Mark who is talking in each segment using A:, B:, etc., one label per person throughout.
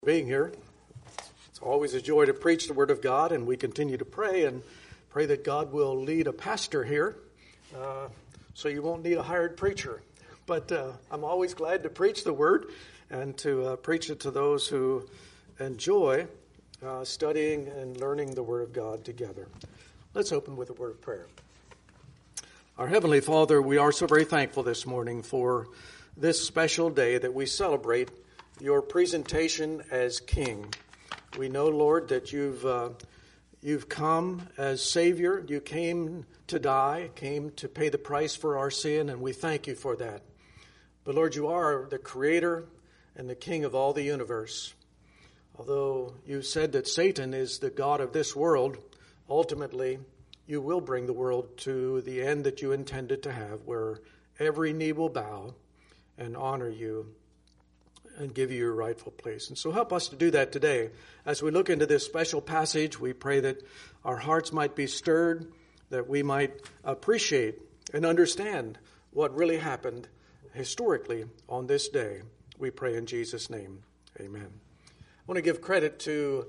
A: Being here. It's always a joy to preach the Word of God, and we continue to pray and pray that God will lead a pastor here so you won't need a hired preacher. But I'm always glad to preach the Word and to preach it to those who enjoy studying and learning the Word of God together. Let's open with a word of prayer. Our Heavenly Father, we are so very thankful this morning for this special day that we celebrate your presentation as King. We know, Lord, that you've come as Savior. You came to die, came to pay the price for our sin, and we thank you for that. But Lord, you are the Creator and the King of all the universe. Although you said that Satan is the god of this world, ultimately you will bring the world to the end that you intended to have, where every knee will bow and honor you and give you your rightful place. And so help us to do that today. As we look into this special passage, we pray that our hearts might be stirred, that we might appreciate and understand what really happened historically on this day. We pray in Jesus' name. Amen. I want to give credit to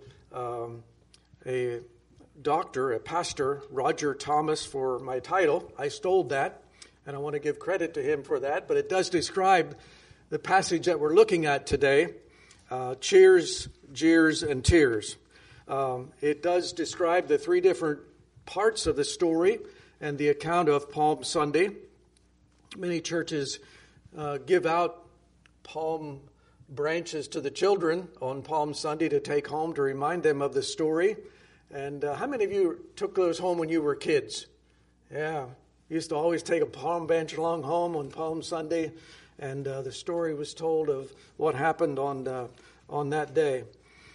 A: a doctor, a pastor, Roger Thomas, for my title. I stole that, and I want to give credit to him for that, but it does describe the passage that we're looking at today, cheers, jeers, and tears. It does describe the three different parts of the story and the account of Palm Sunday. Many churches give out palm branches to the children on Palm Sunday to take home to remind them of the story. And how many of you took those home when you were kids? Yeah, used to always take a palm branch along home on Palm Sunday. And the story was told of what happened on that day.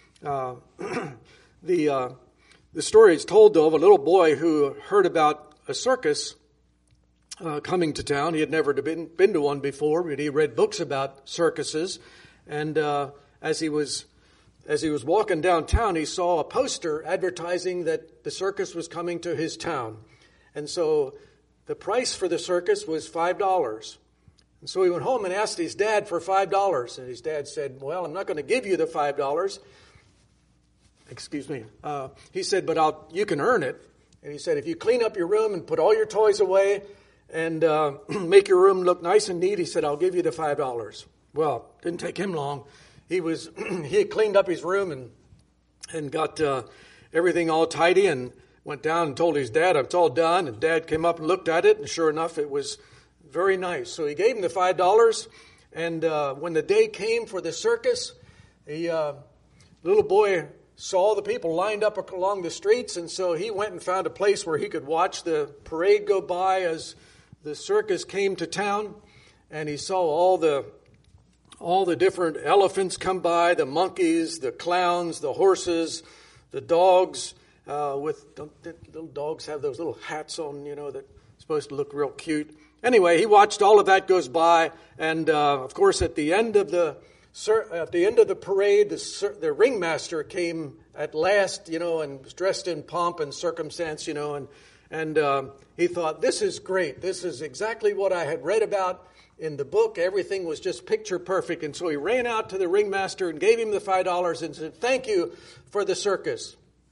A: The story is told, though, of a little boy who heard about a circus coming to town. He had never been to one before, but he read books about circuses. And as he was walking downtown, he saw a poster advertising that the circus was coming to his town. And so the price for the circus was $5. And so he went home and asked his dad for $5. And his dad said, well, I'm not going to give you the $5. Excuse me. He said, but you can earn it. And he said, if you clean up your room and put all your toys away and make your room look nice and neat, he said, I'll give you the $5. Well, didn't take him long. He had cleaned up his room and got everything all tidy and went down and told his dad, it's all done. And Dad came up and looked at it, and sure enough, it was very nice. So he gave him the $5, and when the day came for the circus, the little boy saw the people lined up along the streets, and so he went and found a place where he could watch the parade go by as the circus came to town, and he saw all the different elephants come by, the monkeys, the clowns, the horses, the dogs. Little dogs have those little hats on, that supposed to look real cute. Anyway, he watched all of that goes by, and of course, at the end of the parade, the ringmaster came at last, and was dressed in pomp and circumstance, and he thought, this is great. This is exactly what I had read about in the book. Everything was just picture perfect, and so he ran out to the ringmaster and gave him the $5 and said, "Thank you for the circus,"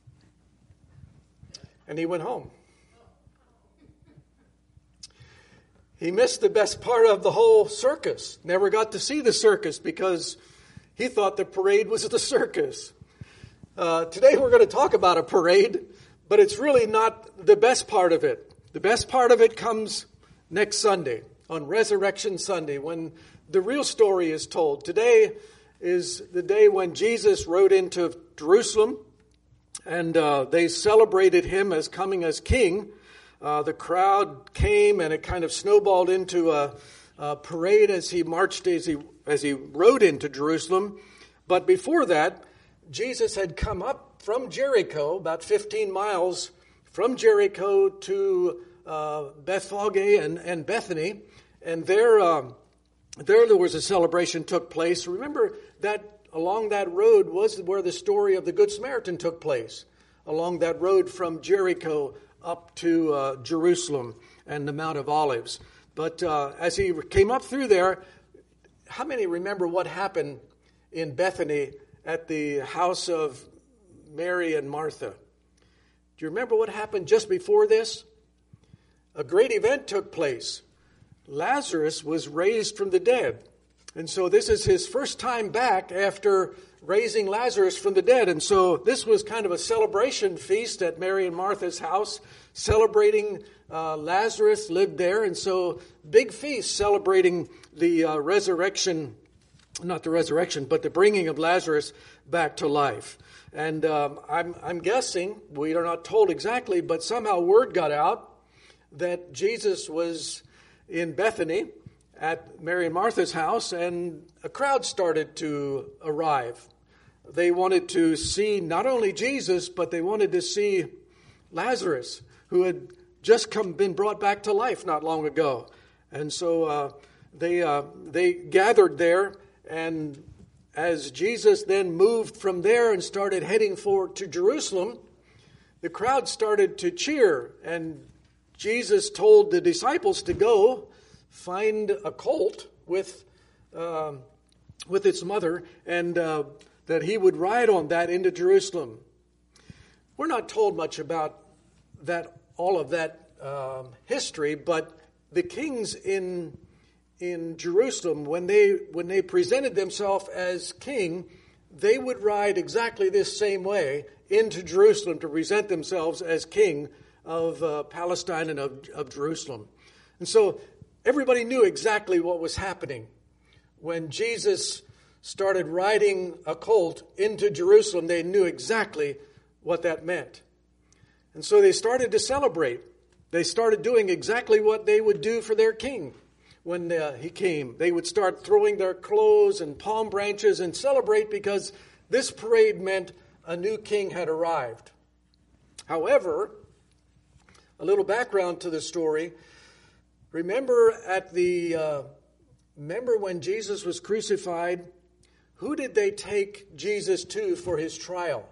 A: and he went home. He missed the best part of the whole circus. Never got to see the circus because he thought the parade was the circus. Today we're going to talk about a parade, but it's really not the best part of it. The best part of it comes next Sunday, on Resurrection Sunday, when the real story is told. Today is the day when Jesus rode into Jerusalem, and they celebrated him as coming as king. The crowd came, and it kind of snowballed into a parade as he marched, as he rode into Jerusalem. But before that, Jesus had come up from Jericho, about 15 miles from Jericho to Bethphage and Bethany, and there was a celebration took place. Remember that along that road was where the story of the Good Samaritan took place, along that road from Jericho up to Jerusalem and the Mount of Olives. But as he came up through there, how many remember what happened in Bethany at the house of Mary and Martha. Do you remember what happened just before this? A great event took place. Lazarus was raised from the dead. And so this is his first time back after raising Lazarus from the dead. And so this was kind of a celebration feast at Mary and Martha's house, celebrating Lazarus lived there. And so big feast celebrating the resurrection, not the resurrection, but the bringing of Lazarus back to life. And I'm guessing, we are not told exactly, but somehow word got out that Jesus was in Bethany at Mary and Martha's house, and a crowd started to arrive. They wanted to see not only Jesus, but they wanted to see Lazarus, who had just been brought back to life not long ago. And so they gathered there, and as Jesus then moved from there and started heading forward to Jerusalem, the crowd started to cheer, and Jesus told the disciples to go find a colt with its mother, and that he would ride on that into Jerusalem. We're not told much about all of that history, but the kings in Jerusalem, when they presented themselves as king, they would ride exactly this same way into Jerusalem to present themselves as king of Palestine and of Jerusalem. And so everybody knew exactly what was happening. When Jesus started riding a colt into Jerusalem, they knew exactly what that meant. And so they started to celebrate. They started doing exactly what they would do for their king when he came. They would start throwing their clothes and palm branches and celebrate because this parade meant a new king had arrived. However, a little background to the story. Remember when Jesus was crucified, who did they take Jesus to for his trial?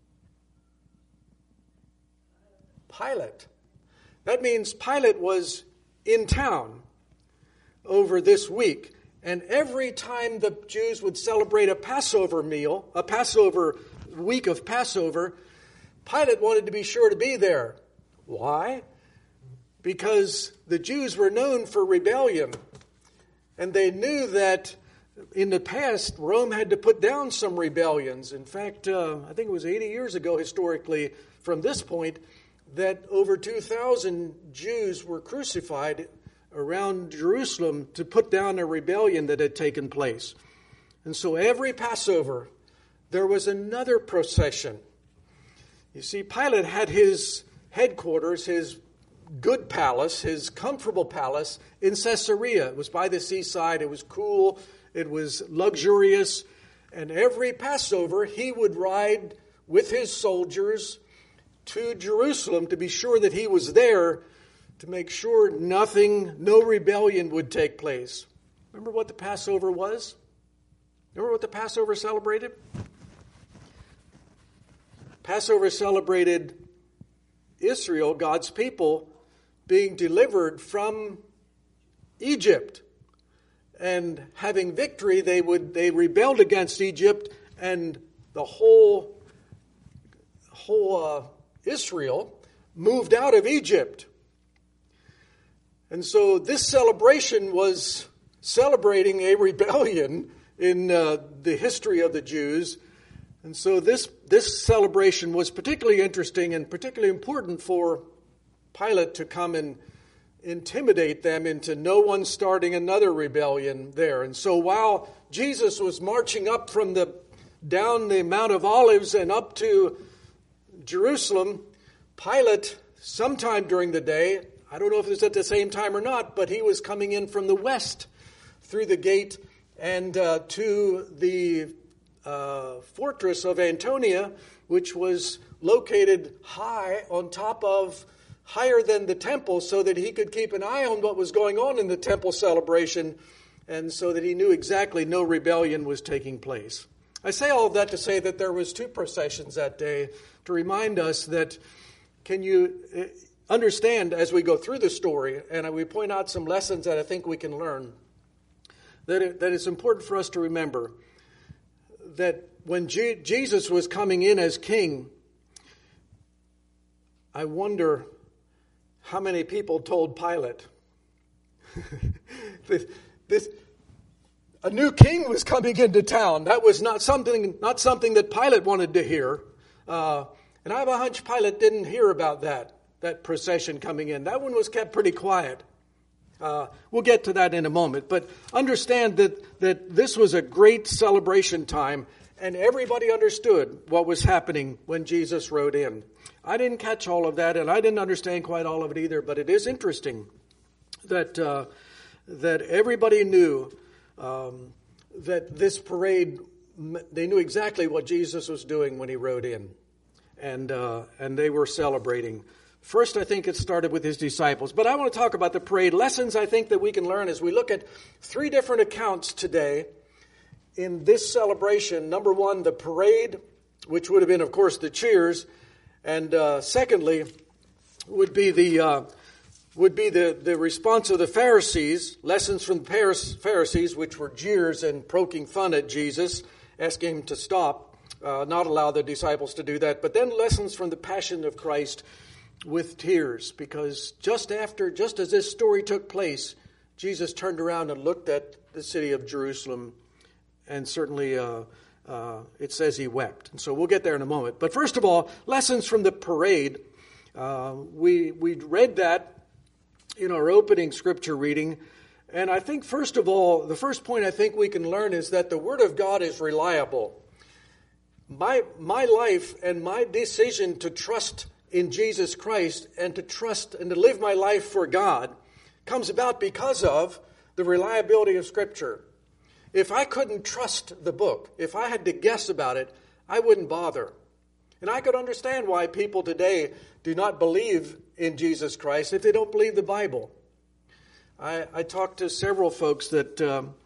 A: Pilate. That means Pilate was in town over this week. And every time the Jews would celebrate a Passover meal, a Passover week of Passover, Pilate wanted to be sure to be there. Why? Because the Jews were known for rebellion. And they knew that in the past, Rome had to put down some rebellions. In fact, I think it was 80 years ago historically from this point that over 2,000 Jews were crucified around Jerusalem to put down a rebellion that had taken place. And so every Passover, there was another procession. You see, Pilate had his headquarters, his good palace, his comfortable palace in Caesarea. It was by the seaside. It was cool. It was luxurious. And every Passover, he would ride with his soldiers to Jerusalem to be sure that he was there to make sure no rebellion would take place. Remember what the Passover was? Remember what the Passover celebrated? Passover celebrated Israel, God's people, being delivered from Egypt. And having victory, they rebelled against Egypt, and the whole Israel moved out of Egypt. And so this celebration was celebrating a rebellion in the history of the Jews. And so this celebration was particularly interesting and particularly important for Pilate to come and intimidate them into no one starting another rebellion there. And so while Jesus was marching up down the Mount of Olives and up to Jerusalem, Pilate, sometime during the day, I don't know if it was at the same time or not, but he was coming in from the west through the gate and to the fortress of Antonia, which was located higher than the temple, so that he could keep an eye on what was going on in the temple celebration, and so that he knew exactly no rebellion was taking place. I say all of that to say that there was two processions that day to remind us that, can you understand as we go through the story, and we point out some lessons that I think we can learn, that it's important for us to remember that when Jesus was coming in as king, I wonder how many people told Pilate. A new king was coming into town. That was not something that Pilate wanted to hear. And I have a hunch Pilate didn't hear about that procession coming in. That one was kept pretty quiet. We'll get to that in a moment. But understand that this was a great celebration time, and everybody understood what was happening when Jesus rode in. I didn't catch all of that, and I didn't understand quite all of it either, but it is interesting that everybody knew that this parade, they knew exactly what Jesus was doing when he rode in, and they were celebrating. First, I think it started with his disciples, but I want to talk about the parade. Lessons I think that we can learn as we look at 3 different accounts today in this celebration. Number 1, the parade, which would have been, of course, the cheers, and secondly, would be the response of the Pharisees. Lessons from the Pharisees, which were jeers and poking fun at Jesus, asking him to stop, not allow the disciples to do that. But then lessons from the Passion of Christ with tears, because just as this story took place, Jesus turned around and looked at the city of Jerusalem, and certainly it says he wept. And so we'll get there in a moment. But first of all, lessons from the parade. We read that in our opening scripture reading. And I think, first of all, the first point I think we can learn is that the Word of God is reliable. My life and my decision to trust in Jesus Christ and to trust and to live my life for God comes about because of the reliability of Scripture. If I couldn't trust the book, if I had to guess about it, I wouldn't bother. And I could understand why people today do not believe in Jesus Christ if they don't believe the Bible. I talked to several folks that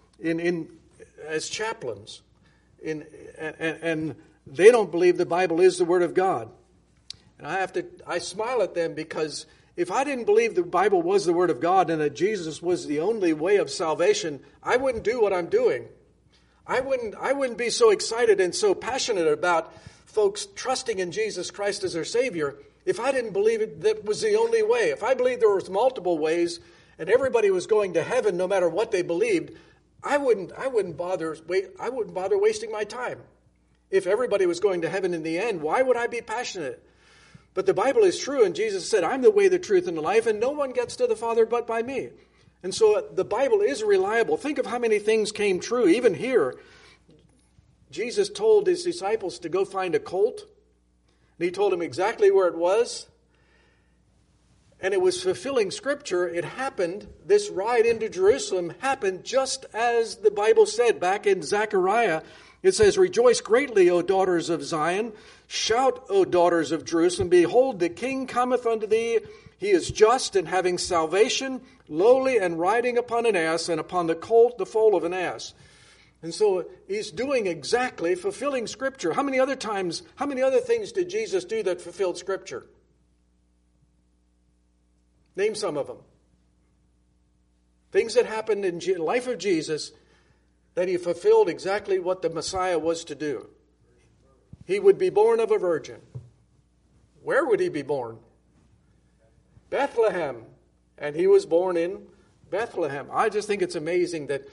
A: as chaplains, and they don't believe the Bible is the Word of God. And I smile at them, because if I didn't believe the Bible was the Word of God and that Jesus was the only way of salvation, I wouldn't do what I'm doing. I wouldn't be so excited and so passionate about folks trusting in Jesus Christ as their Savior if I didn't believe it that was the only way. If I believed there was multiple ways and everybody was going to heaven no matter what they believed, I wouldn't bother wasting my time. If everybody was going to heaven in the end, why would I be passionate? But the Bible is true, and Jesus said, I'm the way, the truth, and the life, and no one gets to the Father but by me. And so the Bible is reliable. Think of how many things came true. Even here, Jesus told his disciples to go find a colt, and he told them exactly where it was. And it was fulfilling Scripture. It happened, this ride into Jerusalem happened just as the Bible said back in Zechariah. It says, Rejoice greatly, O daughters of Zion. Shout, O daughters of Jerusalem. Behold, the King cometh unto thee. He is just and having salvation, lowly and riding upon an ass, and upon the colt, the foal of an ass. And so he's doing exactly, fulfilling Scripture. How many other things did Jesus do that fulfilled Scripture? Name some of them. Things that happened in the life of Jesus that he fulfilled exactly what the Messiah was to do. He would be born of a virgin. Where would he be born? Bethlehem. And he was born in Bethlehem. I just think it's amazing that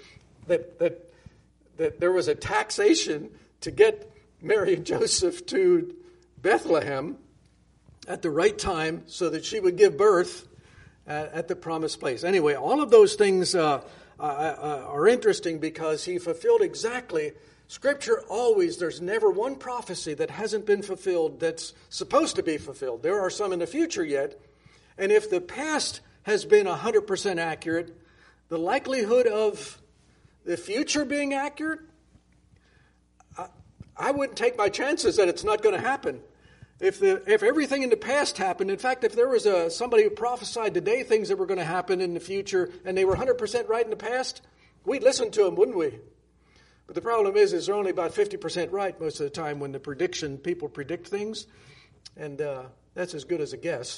A: there was a taxation to get Mary and Joseph to Bethlehem at the right time so that she would give birth at the promised place. Anyway, all of those things are interesting because he fulfilled exactly. Scripture always, there's never one prophecy that hasn't been fulfilled that's supposed to be fulfilled. There are some in the future yet. And if the past has been 100% accurate, the likelihood of the future being accurate, I wouldn't take my chances that it's not going to happen. If everything in the past happened, in fact, if there was somebody who prophesied today things that were going to happen in the future and they were 100% right in the past, we'd listen to them, wouldn't we? But the problem is they're only about 50% right most of the time when people predict things, and that's as good as a guess.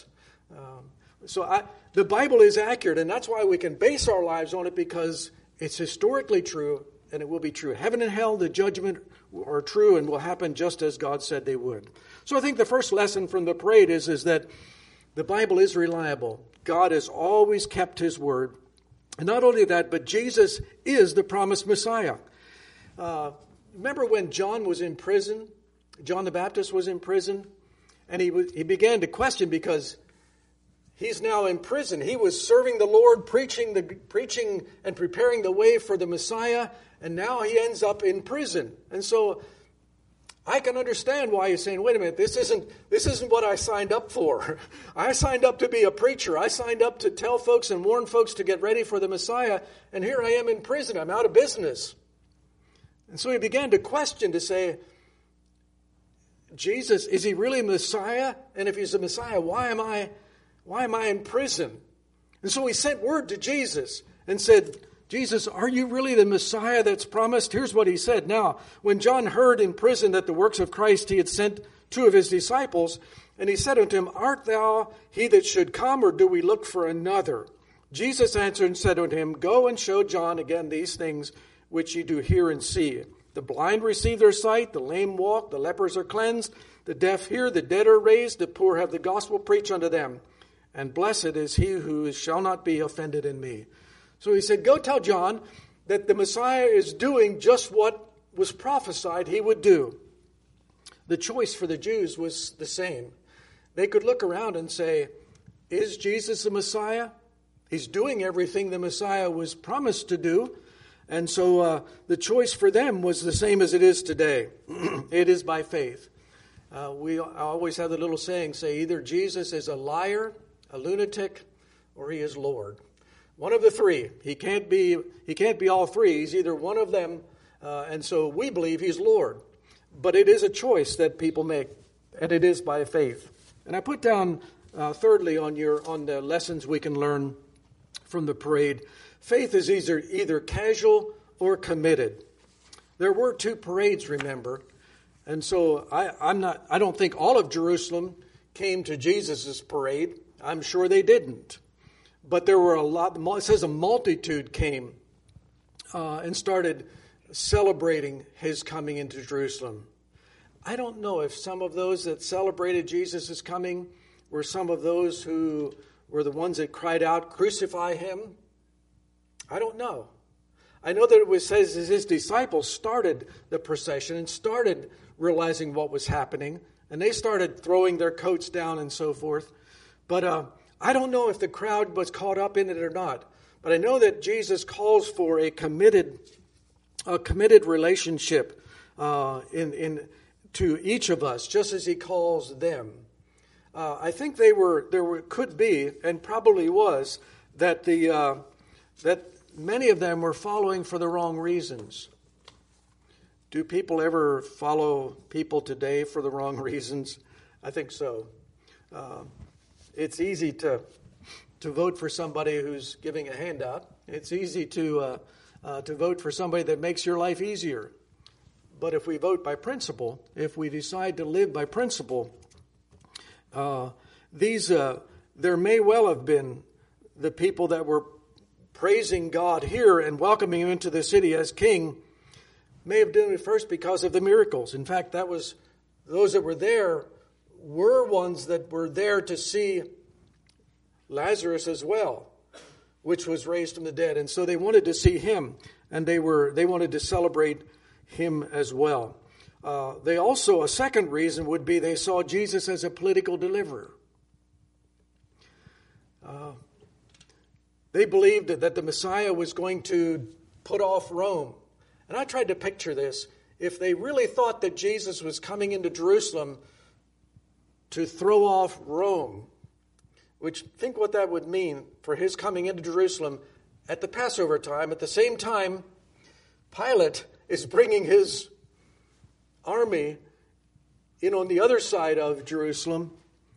A: The Bible is accurate, and that's why we can base our lives on it, because it's historically true, and it will be true. Heaven and hell, the judgment are true and will happen just as God said they would. So I think the first lesson from the parade is that the Bible is reliable. God has always kept his word. And not only that, but Jesus is the promised Messiah. Remember when John was in prison? John the Baptist was in prison, and he began to question because he's now in prison. He was serving the Lord, preaching and preparing the way for the Messiah, and now he ends up in prison. And so I can understand why he's saying, wait a minute, this isn't what I signed up for. I signed up to be a preacher. I signed up to tell folks and warn folks to get ready for the Messiah, and here I am in prison. I'm out of business. And so he began to question, to say, Jesus, is he really Messiah? And if he's the Messiah, why am I in prison? And so he sent word to Jesus and said, Jesus, are you really the Messiah that's promised? Here's what he said. Now, when John heard in prison that the works of Christ, he had sent 2 of his disciples, and he said unto him, art thou he that should come, or do we look for another? Jesus answered and said unto him, go and show John again these things which ye do hear and see. The blind receive their sight, the lame walk, the lepers are cleansed, the deaf hear, the dead are raised, the poor have the gospel preached unto them. And blessed is he who shall not be offended in me. So he said, go tell John that the Messiah is doing just what was prophesied he would do. The choice for the Jews was the same. They could look around and say, is Jesus the Messiah? He's doing everything the Messiah was promised to do. And so the choice for them was the same as it is today. It is by faith. We always have the little saying, say either Jesus is a liar, a lunatic, or he is Lord. One of the three. He can't be all three. He's either one of them. And so we believe he's Lord. But it is a choice that people make, and it is by faith. And I put down thirdly on the lessons we can learn from the parade. Faith is either casual or committed. There were 2 parades, remember. And so I don't think all of Jerusalem came to Jesus' parade. I'm sure they didn't. But there were a lot. It says a multitude came and started celebrating his coming into Jerusalem. I don't know if some of those that celebrated Jesus' coming were some of those who were the ones that cried out, crucify him. I don't know. I know that it says his disciples started the procession and started realizing what was happening, and they started throwing their coats down and so forth. But I don't know if the crowd was caught up in it or not. But I know that Jesus calls for a committed relationship to each of us, just as he calls them. I think could be, and probably was, that that many of them were following for the wrong reasons. Do people ever follow people today for the wrong reasons? I think so. It's easy to vote for somebody who's giving a handout. It's easy to vote for somebody that makes your life easier. But if we vote by principle, if we decide to live by principle, there may well have been the people that were praising God here and welcoming him into the city as king may have done it first because of the miracles. In fact, those that were there were ones that were there to see Lazarus as well, which was raised from the dead. And so they wanted to see him, and they wanted to celebrate him as well. A second reason would be they saw Jesus as a political deliverer. They believed that the Messiah was going to put off Rome. And I tried to picture this. If they really thought that Jesus was coming into Jerusalem to throw off Rome, which think what that would mean for his coming into Jerusalem at the Passover time. At the same time, Pilate is bringing his army in on the other side of Jerusalem.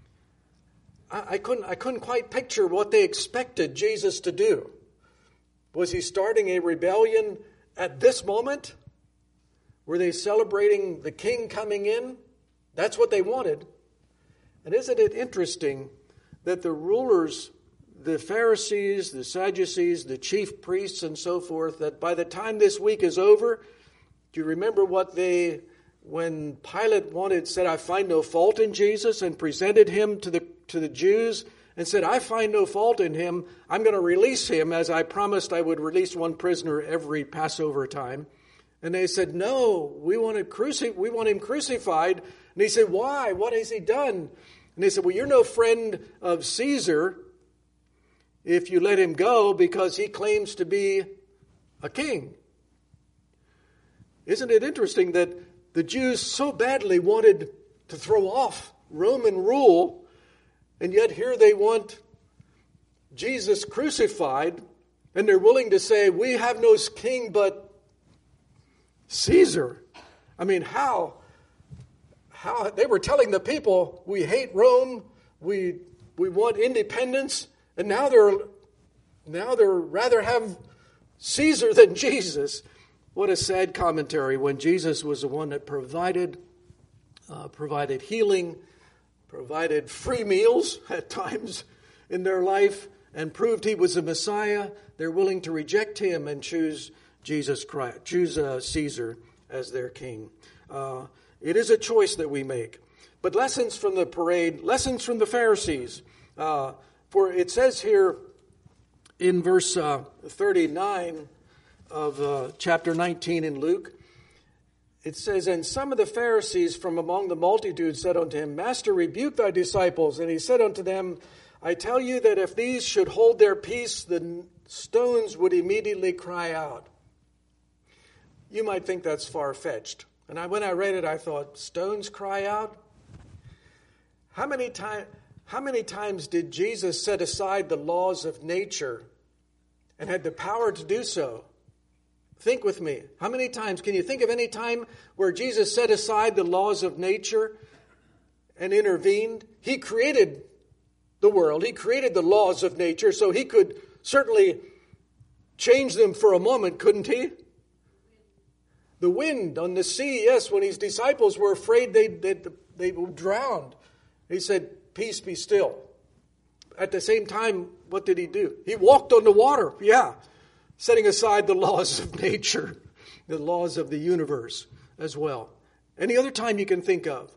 A: I couldn't quite picture what they expected Jesus to do. Was he starting a rebellion at this moment? Were they celebrating the king coming in? That's what they wanted. And isn't it interesting that the rulers the Pharisees, the Sadducees, the chief priests, and so forth, that by the time this week is over, do you remember what when Pilate said, I find no fault in Jesus, and presented him to the Jews and said, I find no fault in him. I'm going to release him as I promised I would release one prisoner every Passover time. And they said, no, we want him crucified. And he said, why? What has he done? And they said, well, you're no friend of Caesar if you let him go because he claims to be a king. Isn't it interesting that the Jews so badly wanted to throw off Roman rule, and yet here they want Jesus crucified, and they're willing to say, we have no king but Caesar. I mean, how they were telling the people, we hate Rome, we want independence, and now they're rather have Caesar than Jesus. What a sad commentary when Jesus was the one that provided healing, provided free meals at times in their life, and proved he was the Messiah. They're willing to reject him and choose Jesus Christ, choose Caesar as their king. It is a choice that we make. But lessons from the parade, lessons from the Pharisees. For it says here in verse 39 of chapter 19 in Luke, it says, and some of the Pharisees from among the multitude said unto him, Master, rebuke thy disciples. And he said unto them, I tell you that if these should hold their peace, the stones would immediately cry out. You might think that's far-fetched. And when I read it, I thought, stones cry out? How many times did Jesus set aside the laws of nature and had the power to do so? Think with me. How many times? Can you think of any time where Jesus set aside the laws of nature and intervened? He created the world. He created the laws of nature, so he could certainly change them for a moment, couldn't he? The wind on the sea, yes, when his disciples were afraid they would drown, he said, peace, be still. At the same time, what did he do? He walked on the water, setting aside the laws of nature, the laws of the universe as well. Any other time you can think of?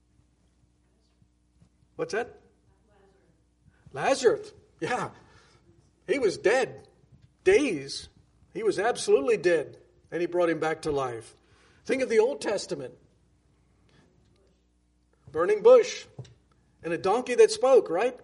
A: What's that? Lazarus. Yeah. He was dead. Days. He was absolutely dead. And he brought him back to life. Think of the Old Testament. Burning bush. And a donkey that spoke, right?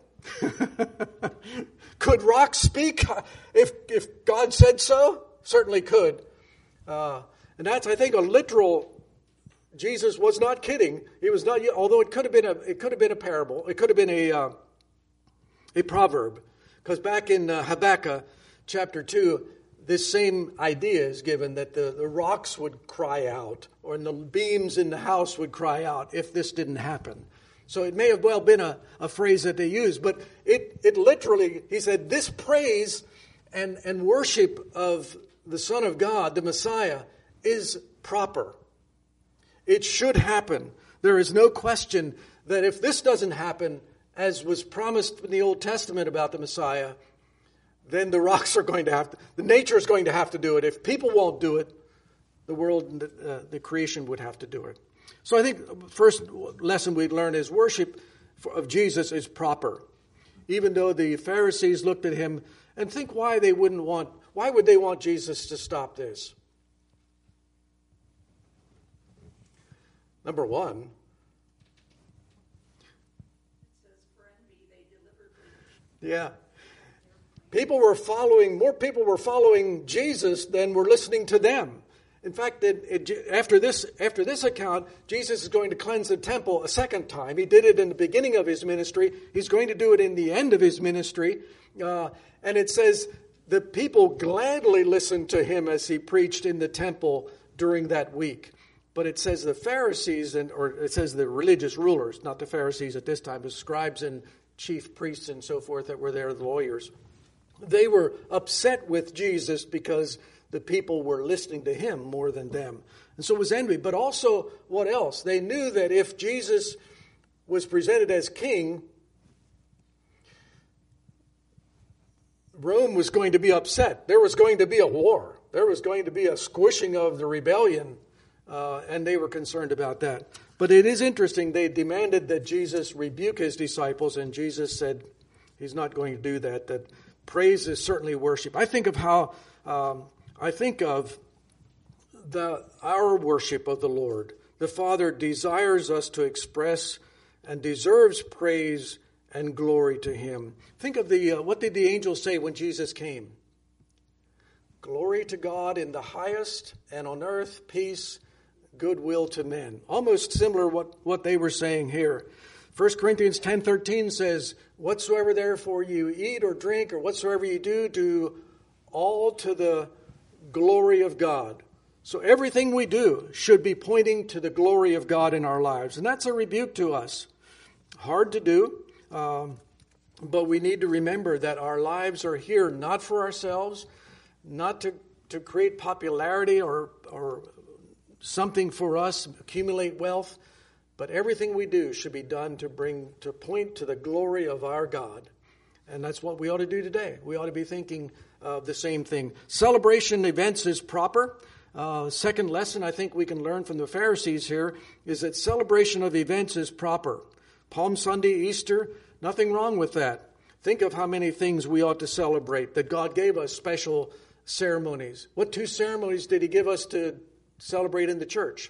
A: Could rocks speak if God said so? Certainly could. And that's, I think, a literal. Jesus was not kidding. He was not. Although it could have been a parable. It could have been a proverb. Because back in Habakkuk chapter 2, this same idea is given that the rocks would cry out, or the beams in the house would cry out if this didn't happen. So it may have well been a phrase that they used, but it literally, he said, this praise and worship of the Son of God, the Messiah, is proper. It should happen. There is no question that if this doesn't happen, as was promised in the Old Testament about the Messiah, then the rocks are going to have to, the nature is going to have to do it. If people won't do it, the world, the creation would have to do it. So I think the first lesson we'd learn is worship of Jesus is proper. Even though the Pharisees looked at him and think why would they want Jesus to stop this? Number one, yeah. More people were following Jesus than were listening to them. In fact, after this account, Jesus is going to cleanse the temple a second time. He did it in the beginning of his ministry. He's going to do it in the end of his ministry. And it says the people gladly listened to him as he preached in the temple during that week. But it says the Pharisees, or it says the religious rulers, not the Pharisees at this time, the scribes and chief priests and so forth that were there, the lawyers. They were upset with Jesus because the people were listening to him more than them. And so it was envy. But also, what else? They knew that if Jesus was presented as king, Rome was going to be upset. There was going to be a war. There was going to be a squishing of the rebellion, and they were concerned about that. But it is interesting. They demanded that Jesus rebuke his disciples, and Jesus said he's not going to do that, that praise is certainly worship. I think of how, our worship of the Lord. The Father desires us to express and deserves praise and glory to him. Think of what did the angels say when Jesus came? Glory to God in the highest, and on earth peace, goodwill to men. Almost similar what they were saying here. 1 Corinthians 10:13 says, whatsoever therefore you eat or drink or whatsoever you do all to the glory of God. So everything we do should be pointing to the glory of God in our lives. And that's a rebuke to us. Hard to do, but we need to remember that our lives are here not for ourselves, not to create popularity or something for us, accumulate wealth, but everything we do should be done to point to the glory of our God. And that's what we ought to do today. We ought to be thinking of the same thing. Celebration events is proper. Second lesson I think we can learn from the Pharisees here is that celebration of events is proper. Palm Sunday, Easter, nothing wrong with that. Think of how many things we ought to celebrate, that God gave us special ceremonies. What two ceremonies did he give us to celebrate in the church?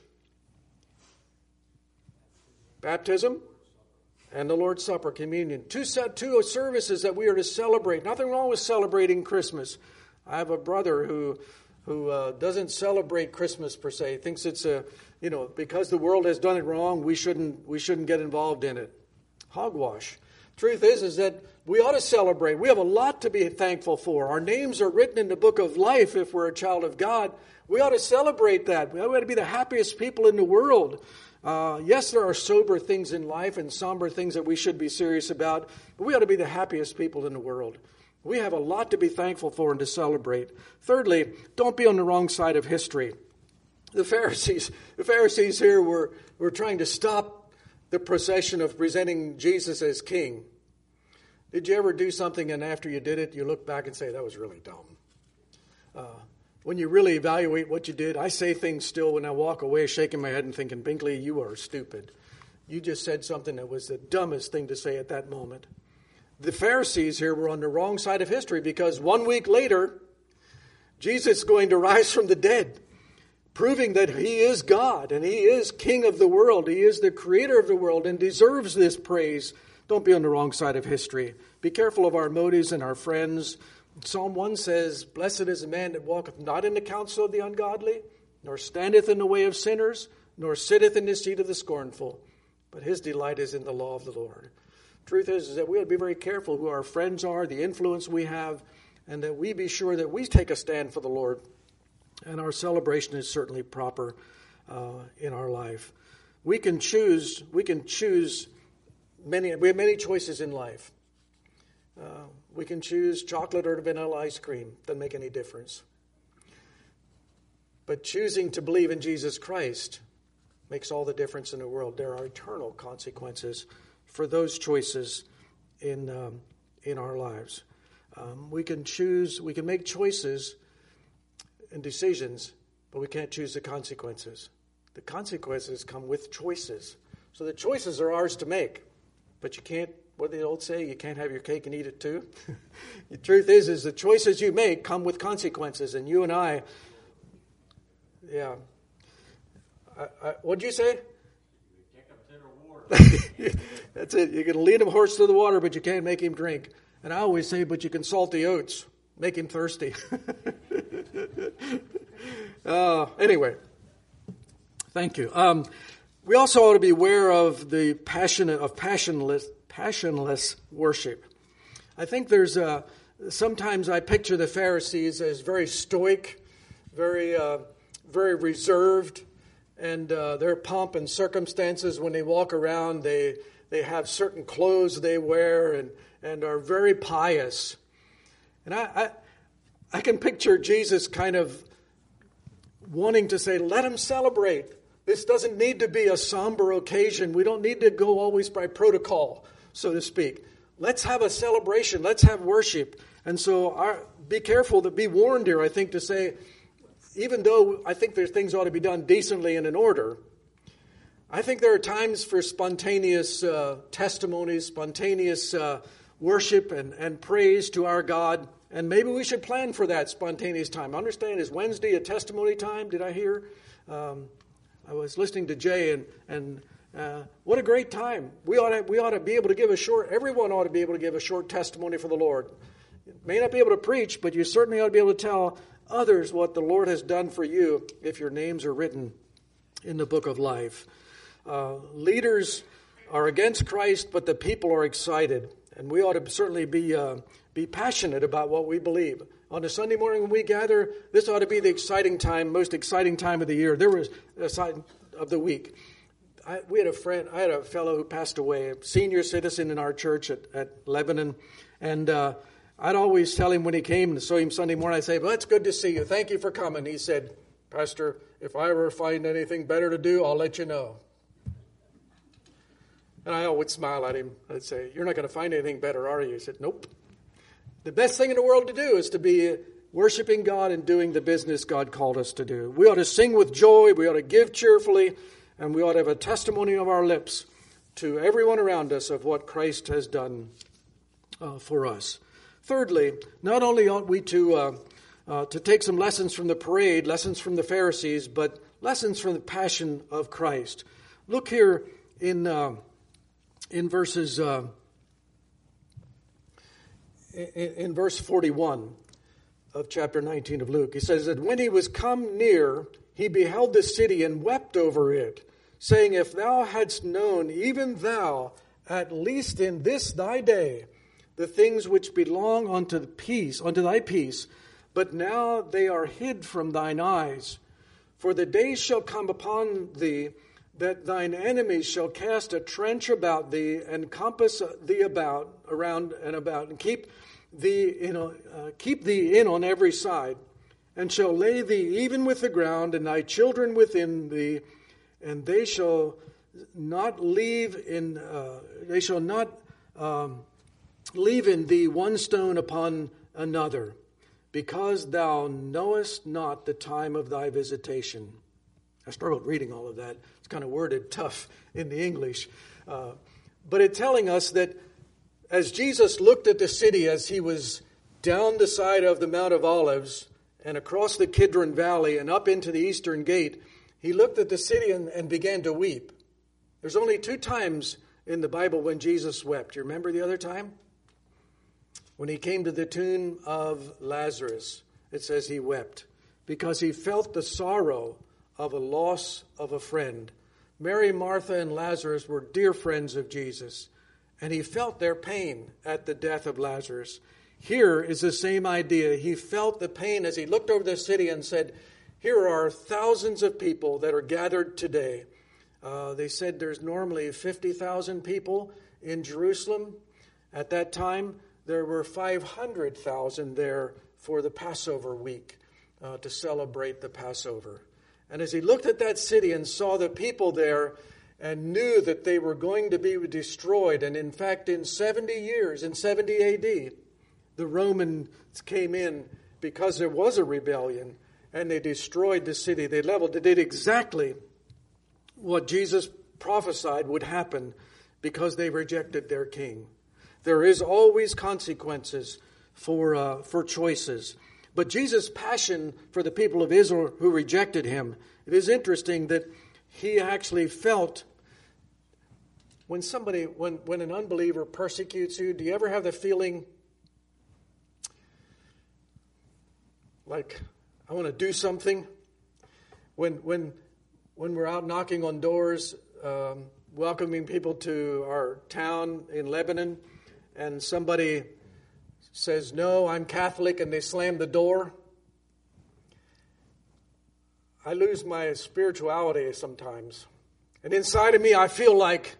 A: Baptism and the Lord's Supper, communion. Two services that we are to celebrate. Nothing wrong with celebrating Christmas. I have a brother who doesn't celebrate Christmas per se. He thinks it's because the world has done it wrong, we shouldn't get involved in it. Hogwash. Truth is that we ought to celebrate. We have a lot to be thankful for. Our names are written in the book of life if we're a child of God. We ought to celebrate that. We ought to be the happiest people in the world. Yes, there are sober things in life and somber things that we should be serious about, but we ought to be the happiest people in the world. We have a lot to be thankful for and to celebrate. Thirdly, don't be on the wrong side of history. The Pharisees here were trying to stop the procession of presenting Jesus as king. Did you ever do something and after you did it, you look back and say, that was really dumb? When you really evaluate what you did, I say things still when I walk away shaking my head and thinking, Binkley, you are stupid. You just said something that was the dumbest thing to say at that moment. The Pharisees here were on the wrong side of history because 1 week later, Jesus is going to rise from the dead, proving that he is God and he is king of the world. He is the creator of the world and deserves this praise. Don't be on the wrong side of history. Be careful of our motives and our friends. Psalm 1 says, blessed is the man that walketh not in the counsel of the ungodly, nor standeth in the way of sinners, nor sitteth in the seat of the scornful. But his delight is in the law of the Lord. Truth is that we have to be very careful who our friends are, the influence we have, and that we be sure that we take a stand for the Lord. And our celebration is certainly proper in our life. We can choose many. We have many choices in life. We can choose chocolate or vanilla ice cream. Doesn't make any difference. But choosing to believe in Jesus Christ makes all the difference in the world. There are eternal consequences for those choices in our lives. We can make choices and decisions, but we can't choose the consequences. The consequences come with choices. So the choices are ours to make, but you can't, what do the old say, you can't have your cake and eat it too? The truth is the choices you make come with consequences, and you and I, what'd you say? That's it. You can lead a horse to the water, but you can't make him drink. And I always say, but you can salt the oats, make him thirsty. Anyway, thank you. We also ought to be aware of the passionless worship. I think there's sometimes I picture the Pharisees as very stoic, very reserved. And their pomp and circumstances, when they walk around, they have certain clothes they wear and are very pious. And I can picture Jesus kind of wanting to say, let them celebrate. This doesn't need to be a somber occasion. We don't need to go always by protocol, so to speak. Let's have a celebration. Let's have worship. And so be careful, be warned here, I think, to say, even though I think there's things ought to be done decently and in order, I think there are times for spontaneous testimonies, spontaneous worship and praise to our God. And maybe we should plan for that spontaneous time. Understand, is Wednesday a testimony time? Did I hear? I was listening to Jay, and what a great time. We ought to be able to give everyone ought to be able to give a short testimony for the Lord. You may not be able to preach, but you certainly ought to be able to tell others what the Lord has done for you if your names are written in the book of life. Leaders are against Christ, but the people are excited. And we ought to certainly be passionate about what we believe. On a Sunday morning when we gather, this ought to be the exciting time, most exciting time of the year. There was a side of the week. I had a fellow who passed away, a senior citizen in our church at Lebanon. And I'd always tell him when he came and saw him Sunday morning, I'd say, well, it's good to see you. Thank you for coming. He said, Pastor, if I ever find anything better to do, I'll let you know. And I would smile at him. I'd say, you're not going to find anything better, are you? He said, nope. The best thing in the world to do is to be worshiping God and doing the business God called us to do. We ought to sing with joy. We ought to give cheerfully. And we ought to have a testimony of our lips to everyone around us of what Christ has done for us. Thirdly, not only ought we to take some lessons from the parade, lessons from the Pharisees, but lessons from the passion of Christ. Look here in verses in verse 41 of chapter 19 of Luke. He says that when he was come near, he beheld the city and wept over it, saying, if thou hadst known, even thou, at least in this thy day, the things which belong unto thy peace, but now they are hid from thine eyes. For the days shall come upon thee, that thine enemies shall cast a trench about thee, and compass thee around and about, and keep thee in on every side, and shall lay thee even with the ground, and thy children within thee, and they shall not leave in thee one stone upon another, because thou knowest not the time of thy visitation. I struggled reading all of that. It's kind of worded tough in the English. But it's telling us that as Jesus looked at the city as he was down the side of the Mount of Olives and across the Kidron Valley and up into the eastern gate, he looked at the city and began to weep. There's only 2 times in the Bible when Jesus wept. You remember the other time? When he came to the tomb of Lazarus, it says he wept because he felt the sorrow of a loss of a friend. Mary, Martha, and Lazarus were dear friends of Jesus, and he felt their pain at the death of Lazarus. Here is the same idea. He felt the pain as he looked over the city and said, here are thousands of people that are gathered today. They said there's normally 50,000 people in Jerusalem. At that time, there were 500,000 there for the Passover week to celebrate the Passover. And as he looked at that city and saw the people there and knew that they were going to be destroyed, and in fact in 70 years, in 70 A.D., the Romans came in because there was a rebellion and they destroyed the city. They leveled it. They did exactly what Jesus prophesied would happen because they rejected their king. There is always consequences for choices. But Jesus' passion for the people of Israel who rejected him, it is interesting that he actually felt when an unbeliever persecutes you, do you ever have the feeling like, I want to do something? When we're out knocking on doors, welcoming people to our town in Lebanon, and somebody says, no, I'm Catholic, and they slam the door, I lose my spirituality sometimes. And inside of me, I feel like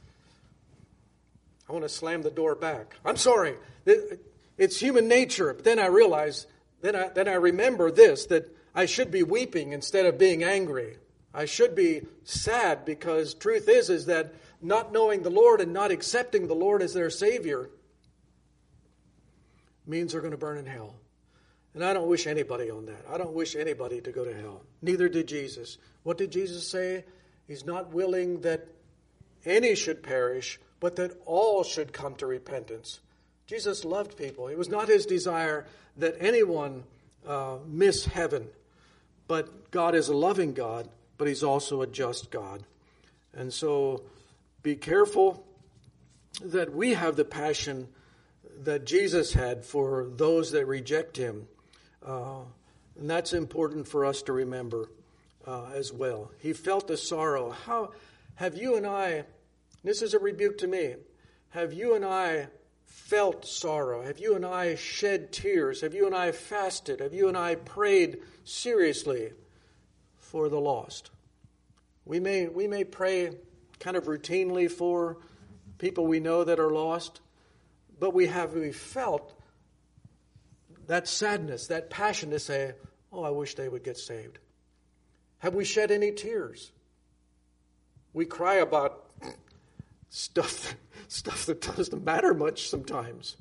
A: I want to slam the door back. I'm sorry. It's human nature. But then I realize, then I remember this, that I should be weeping instead of being angry. I should be sad because truth is that not knowing the Lord and not accepting the Lord as their Savior means they're going to burn in hell. And I don't wish anybody on that. I don't wish anybody to go to hell. Neither did Jesus. What did Jesus say? He's not willing that any should perish, but that all should come to repentance. Jesus loved people. It was not his desire that anyone miss heaven. But God is a loving God, but he's also a just God. And so be careful that we have the passion that Jesus had for those that reject him. And that's important for us to remember as well. He felt the sorrow. How have you and I, this is a rebuke to me, have you and I felt sorrow? Have you and I shed tears? Have you and I fasted? Have you and I prayed seriously for the lost? We may pray kind of routinely for people we know that are lost, but we felt that sadness, that passion to say, oh, I wish they would get saved. Have we shed any tears? We cry about stuff that doesn't matter much sometimes.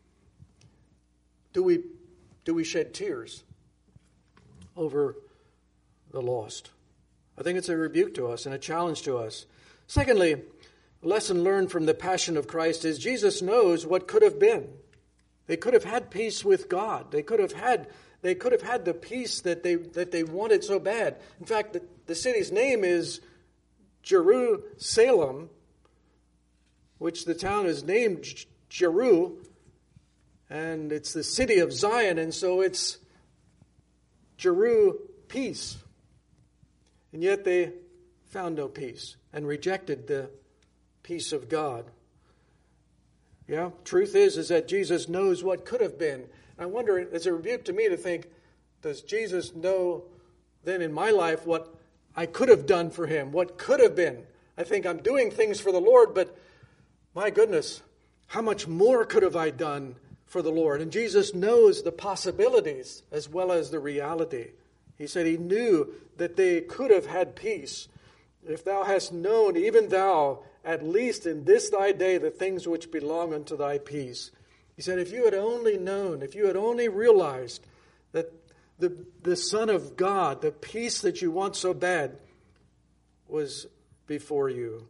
A: Do we shed tears over the lost? I think it's a rebuke to us and a challenge to us. Secondly, a lesson learned from the passion of Christ is Jesus knows what could have been. They could have had peace with God. They could have had the peace that they wanted so bad. In fact, the city's name is Jerusalem, which the town is named Jeru, and it's the city of Zion, and so it's Jeru peace. And yet they found no peace and rejected the peace of God. Yeah, truth is that Jesus knows what could have been. I wonder, it's a rebuke to me to think, does Jesus know then in my life what I could have done for him, what could have been? I think I'm doing things for the Lord, but my goodness, how much more could have I done for the Lord? And Jesus knows the possibilities as well as the reality. He said he knew that they could have had peace. If thou hast known, even thou, at least in this thy day, the things which belong unto thy peace. He said, if you had only known, if you had only realized that the Son of God, the peace that you want so bad, was before you.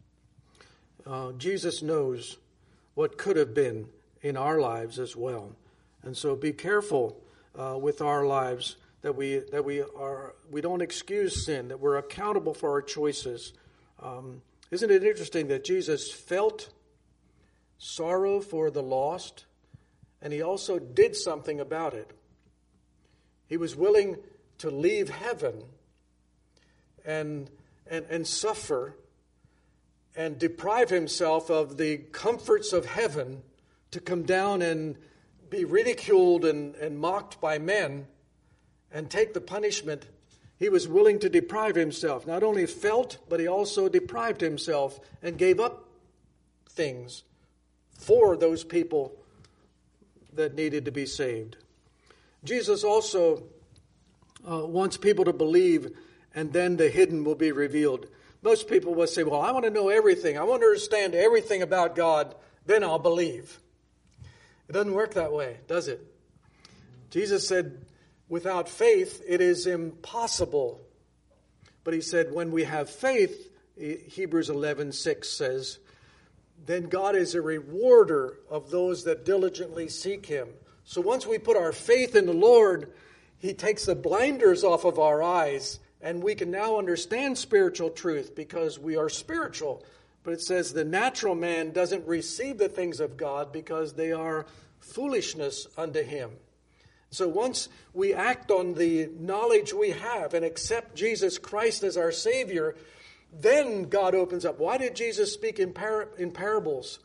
A: Jesus knows what could have been in our lives as well. And so be careful with our lives that we don't excuse sin, that we're accountable for our choices. Isn't it interesting that Jesus felt sorrow for the lost, and he also did something about it? He was willing to leave heaven and suffer and deprive himself of the comforts of heaven to come down and be ridiculed and mocked by men and take the punishment. He was willing to deprive himself. Not only felt, but he also deprived himself and gave up things for those people that needed to be saved. Jesus also wants people to believe, and then the hidden will be revealed. Most people will say, well, I want to know everything. I want to understand everything about God, then I'll believe. It doesn't work that way, does it? Jesus said, without faith, it is impossible. But he said, when we have faith, Hebrews 11:6 says, then God is a rewarder of those that diligently seek him. So once we put our faith in the Lord, he takes the blinders off of our eyes, and we can now understand spiritual truth because we are spiritual. But it says the natural man doesn't receive the things of God because they are foolishness unto him. So once we act on the knowledge we have and accept Jesus Christ as our Savior, then God opens up. Why did Jesus speak in parables?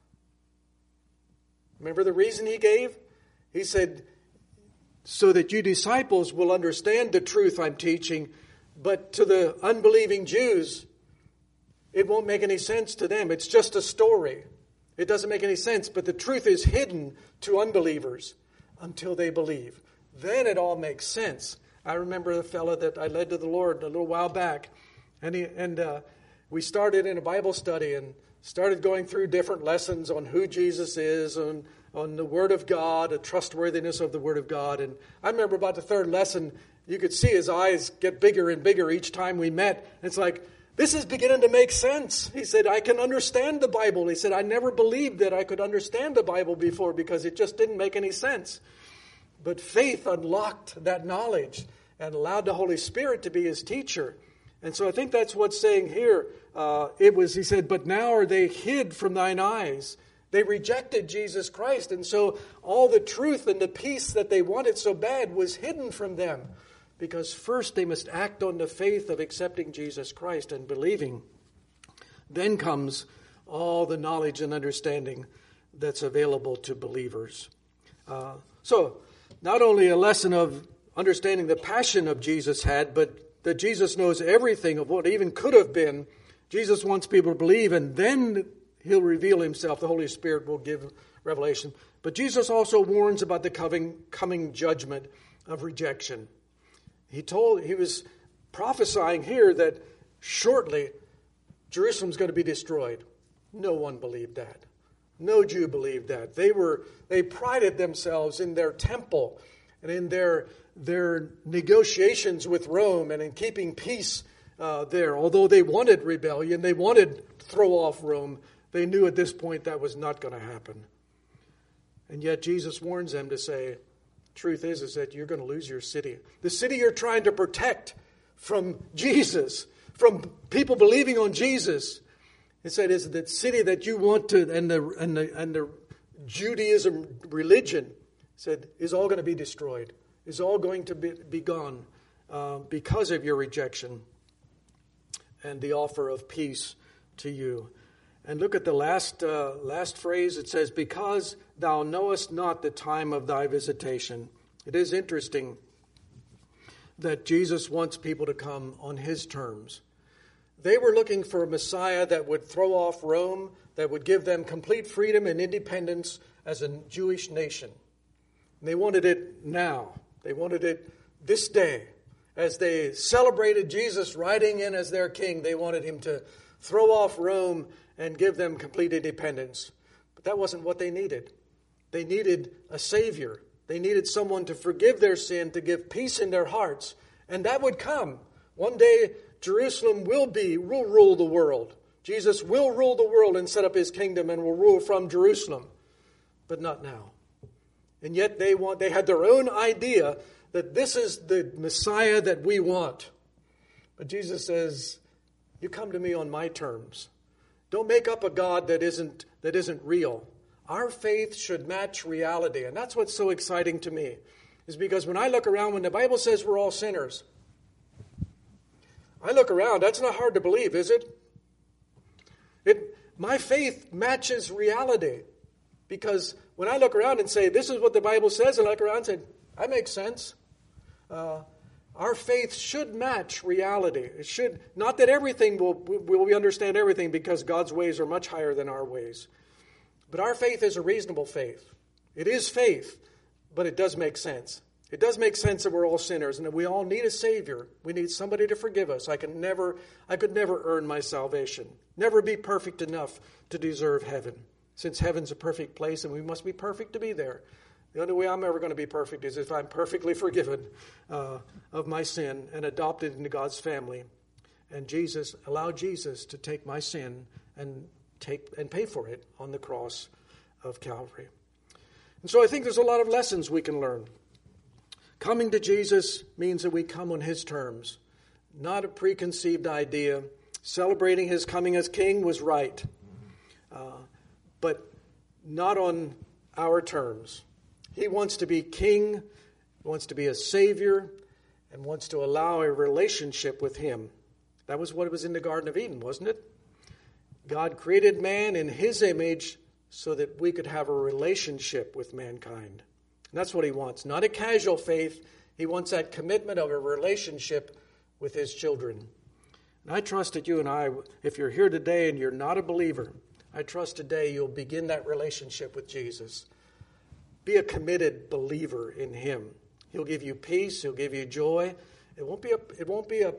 A: Remember the reason he gave? He said, so that you disciples will understand the truth I'm teaching, but to the unbelieving Jews, it won't make any sense to them. It's just a story. It doesn't make any sense, but the truth is hidden to unbelievers until they believe. Then it all makes sense. I remember the fellow that I led to the Lord a little while back, and we started in a Bible study and started going through different lessons on who Jesus is, on the Word of God, the trustworthiness of the Word of God. And I remember about the third lesson, you could see his eyes get bigger and bigger each time we met. It's like, this is beginning to make sense. He said, I can understand the Bible. He said, I never believed that I could understand the Bible before because it just didn't make any sense. But faith unlocked that knowledge and allowed the Holy Spirit to be his teacher. And so I think that's what's saying here. He said, but now are they hid from thine eyes. They rejected Jesus Christ. And so all the truth and the peace that they wanted so bad was hidden from them. Because first they must act on the faith of accepting Jesus Christ and believing. Then comes all the knowledge and understanding that's available to believers. So not only a lesson of understanding the passion of Jesus had, but that Jesus knows everything of what even could have been. Jesus wants people to believe, and then he'll reveal himself. The Holy Spirit will give revelation. But Jesus also warns about the coming judgment of rejection. He was prophesying here that shortly Jerusalem's going to be destroyed. No one believed that. No Jew believed that. They prided themselves in their temple and in their negotiations with Rome and in keeping peace there. Although they wanted rebellion, they wanted to throw off Rome, they knew at this point that was not going to happen. And yet Jesus warns them to say, truth is that you're going to lose your city. The city you're trying to protect from Jesus, from people believing on Jesus. It said is the city that you want to, and the Judaism religion said is all going to be destroyed, is all going to be gone because of your rejection and the offer of peace to you. And look at the last phrase. It says, because thou knowest not the time of thy visitation. It is interesting that Jesus wants people to come on his terms. They were looking for a Messiah that would throw off Rome, that would give them complete freedom and independence as a Jewish nation. And they wanted it now. They wanted it this day. As they celebrated Jesus riding in as their king, they wanted him to throw off Rome and give them complete independence. But that wasn't what they needed. They needed a Savior. They needed someone to forgive their sin, to give peace in their hearts. And that would come. One day, Jerusalem will rule the world. Jesus will rule the world and set up his kingdom and will rule from Jerusalem. But not now. And yet they had their own idea that this is the Messiah that we want. But Jesus says, you come to me on my terms. Don't make up a God that isn't real. Our faith should match reality. And that's what's so exciting to me. Is because when I look around, when the Bible says we're all sinners, I look around, that's not hard to believe, is it? My faith matches reality. Because when I look around and say, this is what the Bible says, and I look around and say, that makes sense. Our faith should match reality. It should, not that everything will we understand everything because God's ways are much higher than our ways. But our faith is a reasonable faith. It is faith, but it does make sense. It does make sense that we're all sinners and that we all need a Savior. We need somebody to forgive us. I could never earn my salvation. Never be perfect enough to deserve heaven. Since heaven's a perfect place and we must be perfect to be there. The only way I'm ever going to be perfect is if I'm perfectly forgiven of my sin and adopted into God's family. And allow Jesus to take my sin and pay for it on the cross of Calvary. And so I think there's a lot of lessons we can learn. Coming to Jesus means that we come on his terms, not a preconceived idea. Celebrating his coming as king was right, but not on our terms. He wants to be king, wants to be a savior, and wants to allow a relationship with him. That was what it was in the Garden of Eden, wasn't it? God created man in his image so that we could have a relationship with mankind. And that's what he wants. Not a casual faith. He wants that commitment of a relationship with his children. And I trust that you and I, if you're here today and you're not a believer, I trust today you'll begin that relationship with Jesus. Be a committed believer in him. He'll give you peace. He'll give you joy. It won't be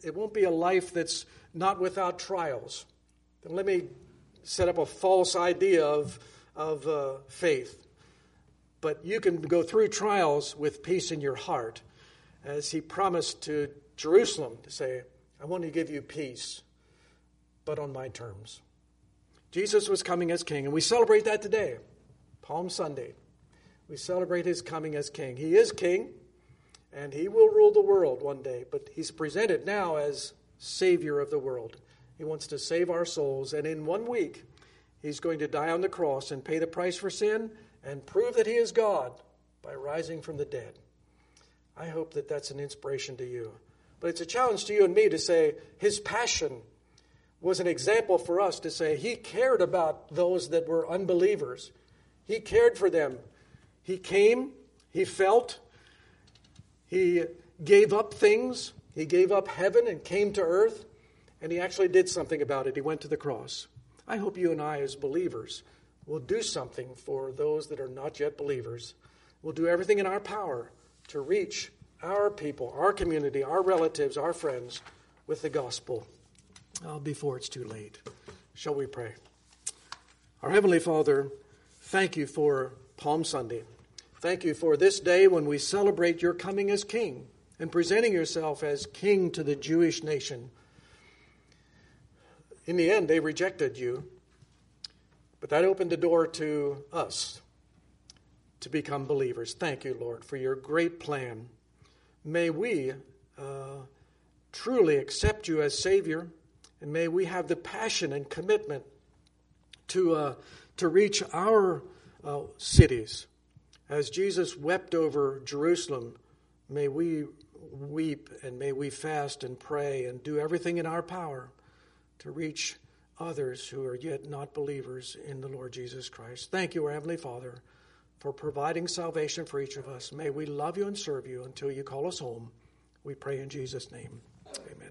A: it won't be a life that's not without trials. And let me set up a false idea of faith. But you can go through trials with peace in your heart, as he promised to Jerusalem to say, I want to give you peace, but on my terms. Jesus was coming as king, and we celebrate that today, Palm Sunday. We celebrate his coming as king. He is king, and he will rule the world one day, but he's presented now as Savior of the world. He wants to save our souls, and in 1 week, he's going to die on the cross and pay the price for sin and prove that he is God by rising from the dead. I hope that that's an inspiration to you. But it's a challenge to you and me to say his passion was an example for us to say he cared about those that were unbelievers. He cared for them. He came, he felt, he gave up things. He gave up heaven and came to earth, and he actually did something about it. He went to the cross. I hope you and I as believers will do something for those that are not yet believers. We'll do everything in our power to reach our people, our community, our relatives, our friends with the gospel before it's too late. Shall we pray? Our Heavenly Father, thank you for Palm Sunday. Thank you for this day when we celebrate your coming as King and presenting yourself as King to the Jewish nation. In the end, they rejected you, but that opened the door to us to become believers. Thank you, Lord, for your great plan. May we truly accept you as Savior, and may we have the passion and commitment to reach our cities. As Jesus wept over Jerusalem, may we weep and may we fast and pray and do everything in our power to reach others who are yet not believers in the Lord Jesus Christ. Thank you, our Heavenly Father, for providing salvation for each of us. May we love you and serve you until you call us home. We pray in Jesus' name. Amen.